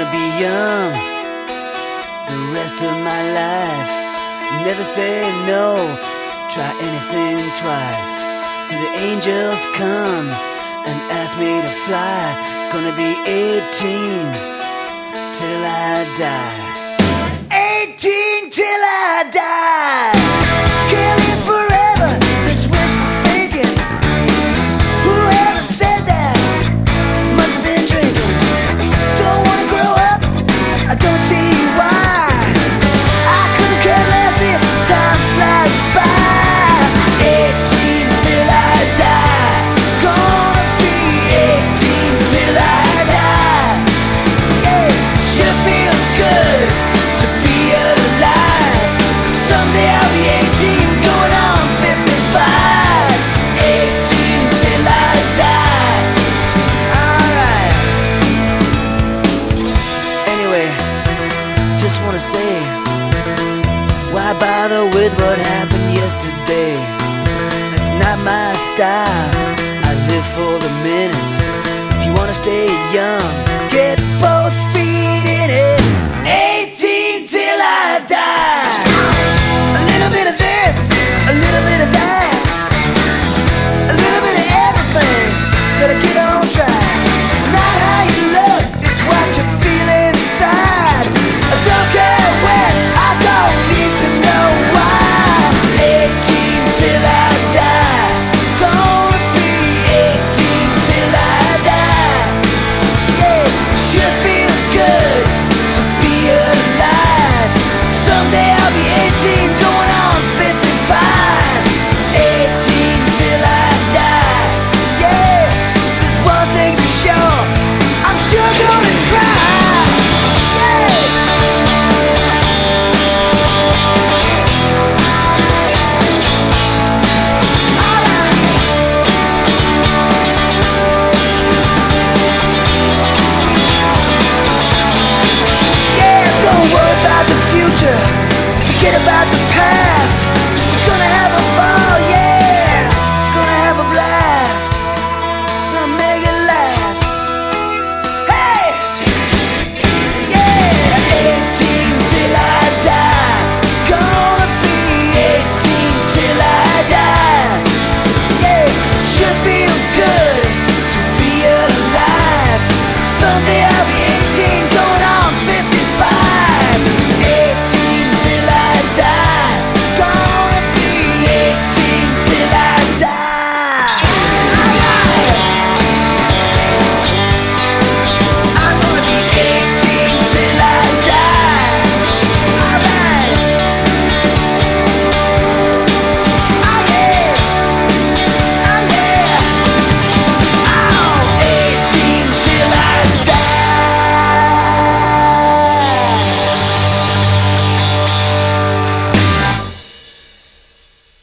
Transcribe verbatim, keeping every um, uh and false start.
Gonna be young the rest of my life. Never say no, try anything twice. Till the angels come and ask me to fly. Gonna be eighteen till I die. Eighteen till I die. Can't live forever, that's wishful thinking. Whoever said that must have been drinking. Don't wanna grow up, I don't see why. I couldn't care less if time flies by. Eighteen till I die. Gonna be eighteen till I die. Yeah, sure feels good to be alive. Someday I'll be eighteen, going on fifty-five. Eighteen till I die. Alright. Anyway, just wanna say, why bother with what happened yesterday? It's not my style, I live for the minute. If you wanna stay young, get bored.